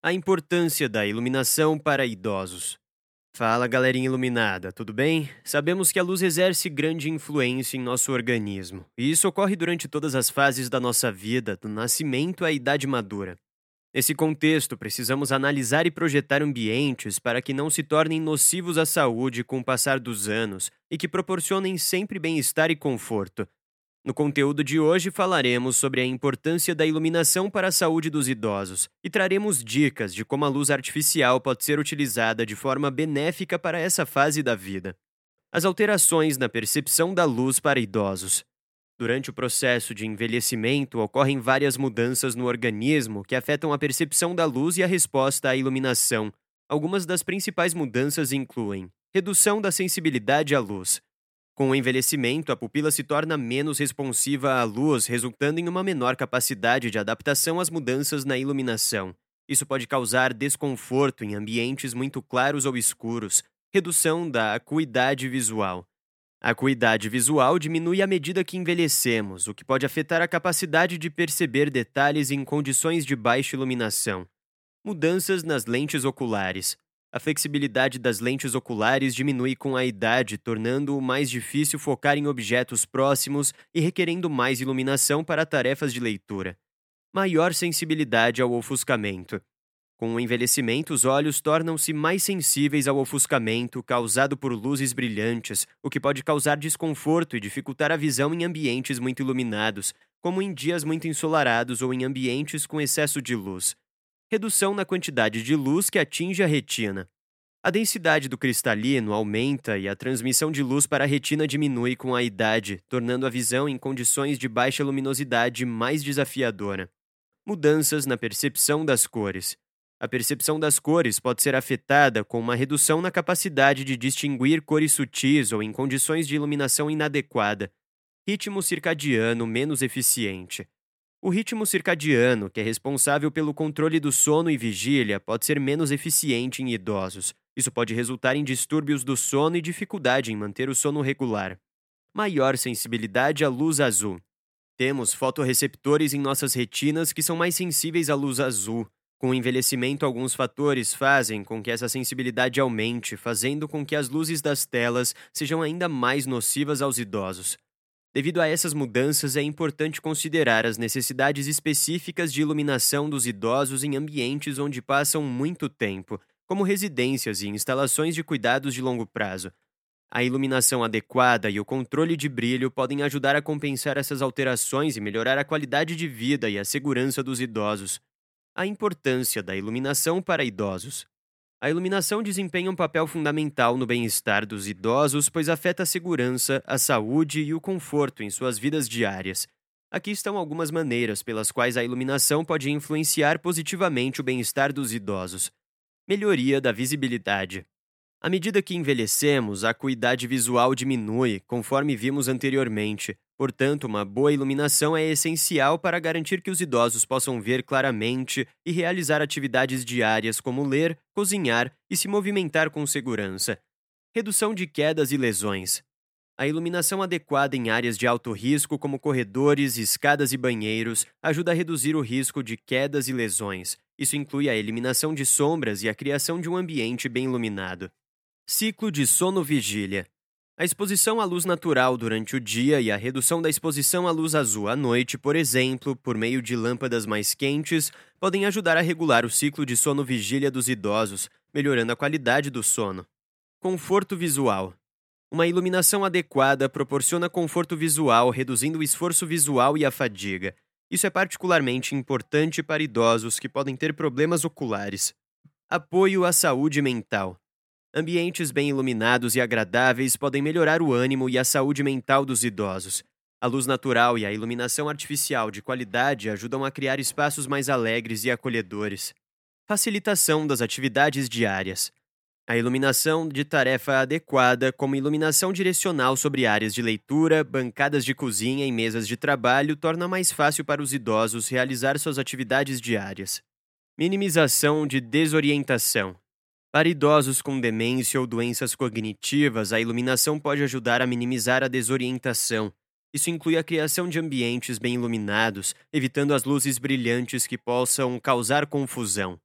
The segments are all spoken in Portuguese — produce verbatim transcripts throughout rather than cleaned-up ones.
A importância da iluminação para idosos. Fala, galerinha iluminada, tudo bem? Sabemos que a luz exerce grande influência em nosso organismo, e isso ocorre durante todas as fases da nossa vida, do nascimento à idade madura. Nesse contexto, precisamos analisar e projetar ambientes para que não se tornem nocivos à saúde com o passar dos anos e que proporcionem sempre bem-estar e conforto. No conteúdo de hoje falaremos sobre a importância da iluminação para a saúde dos idosos e traremos dicas de como a luz artificial pode ser utilizada de forma benéfica para essa fase da vida. As alterações na percepção da luz para idosos. Durante o processo de envelhecimento, ocorrem várias mudanças no organismo que afetam a percepção da luz e a resposta à iluminação. Algumas das principais mudanças incluem redução da sensibilidade à luz. Com o envelhecimento, a pupila se torna menos responsiva à luz, resultando em uma menor capacidade de adaptação às mudanças na iluminação. Isso pode causar desconforto em ambientes muito claros ou escuros. Redução da acuidade visual. A acuidade visual diminui à medida que envelhecemos, o que pode afetar a capacidade de perceber detalhes em condições de baixa iluminação. Mudanças nas lentes oculares. A flexibilidade das lentes oculares diminui com a idade, tornando-o mais difícil focar em objetos próximos e requerendo mais iluminação para tarefas de leitura. Maior sensibilidade ao ofuscamento. Com o envelhecimento, os olhos tornam-se mais sensíveis ao ofuscamento causado por luzes brilhantes, o que pode causar desconforto e dificultar a visão em ambientes muito iluminados, como em dias muito ensolarados ou em ambientes com excesso de luz. Redução na quantidade de luz que atinge a retina. A densidade do cristalino aumenta e a transmissão de luz para a retina diminui com a idade, tornando a visão em condições de baixa luminosidade mais desafiadora. Mudanças na percepção das cores. A percepção das cores pode ser afetada com uma redução na capacidade de distinguir cores sutis ou em condições de iluminação inadequada. Ritmo circadiano menos eficiente. O ritmo circadiano, que é responsável pelo controle do sono e vigília, pode ser menos eficiente em idosos. Isso pode resultar em distúrbios do sono e dificuldade em manter o sono regular. Maior sensibilidade à luz azul. Temos fotorreceptores em nossas retinas que são mais sensíveis à luz azul. Com o envelhecimento, alguns fatores fazem com que essa sensibilidade aumente, fazendo com que as luzes das telas sejam ainda mais nocivas aos idosos. Devido a essas mudanças, é importante considerar as necessidades específicas de iluminação dos idosos em ambientes onde passam muito tempo, como residências e instalações de cuidados de longo prazo. A iluminação adequada e o controle de brilho podem ajudar a compensar essas alterações e melhorar a qualidade de vida e a segurança dos idosos. A importância da iluminação para idosos. A iluminação desempenha um papel fundamental no bem-estar dos idosos, pois afeta a segurança, a saúde e o conforto em suas vidas diárias. Aqui estão algumas maneiras pelas quais a iluminação pode influenciar positivamente o bem-estar dos idosos. Melhoria da visibilidade. À medida que envelhecemos, a acuidade visual diminui, conforme vimos anteriormente. Portanto, uma boa iluminação é essencial para garantir que os idosos possam ver claramente e realizar atividades diárias como ler, cozinhar e se movimentar com segurança. Redução de quedas e lesões. A iluminação adequada em áreas de alto risco, como corredores, escadas e banheiros, ajuda a reduzir o risco de quedas e lesões. Isso inclui a eliminação de sombras e a criação de um ambiente bem iluminado. Ciclo de sono-vigília. A exposição à luz natural durante o dia e a redução da exposição à luz azul à noite, por exemplo, por meio de lâmpadas mais quentes, podem ajudar a regular o ciclo de sono-vigília dos idosos, melhorando a qualidade do sono. Conforto visual. Uma iluminação adequada proporciona conforto visual, reduzindo o esforço visual e a fadiga. Isso é particularmente importante para idosos que podem ter problemas oculares. Apoio à saúde mental. Ambientes bem iluminados e agradáveis podem melhorar o ânimo e a saúde mental dos idosos. A luz natural e a iluminação artificial de qualidade ajudam a criar espaços mais alegres e acolhedores. Facilitação das atividades diárias. A iluminação de tarefa adequada, como iluminação direcional sobre áreas de leitura, bancadas de cozinha e mesas de trabalho, torna mais fácil para os idosos realizar suas atividades diárias. Minimização de desorientação. Para idosos com demência ou doenças cognitivas, a iluminação pode ajudar a minimizar a desorientação. Isso inclui a criação de ambientes bem iluminados, evitando as luzes brilhantes que possam causar confusão.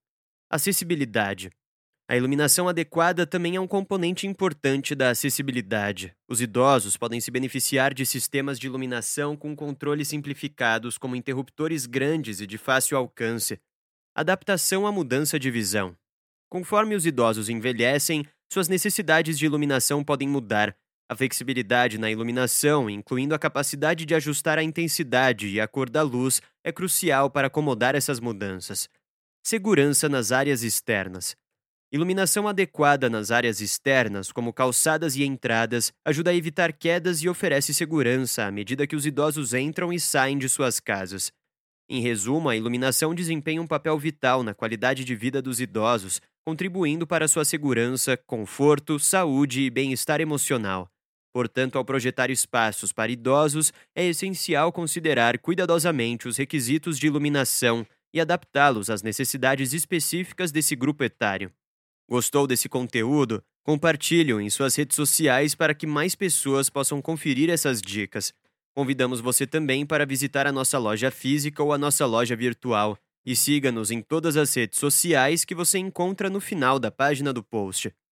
Acessibilidade. A iluminação adequada também é um componente importante da acessibilidade. Os idosos podem se beneficiar de sistemas de iluminação com controles simplificados, como interruptores grandes e de fácil alcance. Adaptação à mudança de visão. Conforme os idosos envelhecem, suas necessidades de iluminação podem mudar. A flexibilidade na iluminação, incluindo a capacidade de ajustar a intensidade e a cor da luz, é crucial para acomodar essas mudanças. Segurança nas áreas externas. Iluminação adequada nas áreas externas, como calçadas e entradas, ajuda a evitar quedas e oferece segurança à medida que os idosos entram e saem de suas casas. Em resumo, a iluminação desempenha um papel vital na qualidade de vida dos idosos, contribuindo para sua segurança, conforto, saúde e bem-estar emocional. Portanto, ao projetar espaços para idosos, é essencial considerar cuidadosamente os requisitos de iluminação e adaptá-los às necessidades específicas desse grupo etário. Gostou desse conteúdo? Compartilhe-o em suas redes sociais para que mais pessoas possam conferir essas dicas. Convidamos você também para visitar a nossa loja física ou a nossa loja virtual. E siga-nos em todas as redes sociais que você encontra no final da página do post.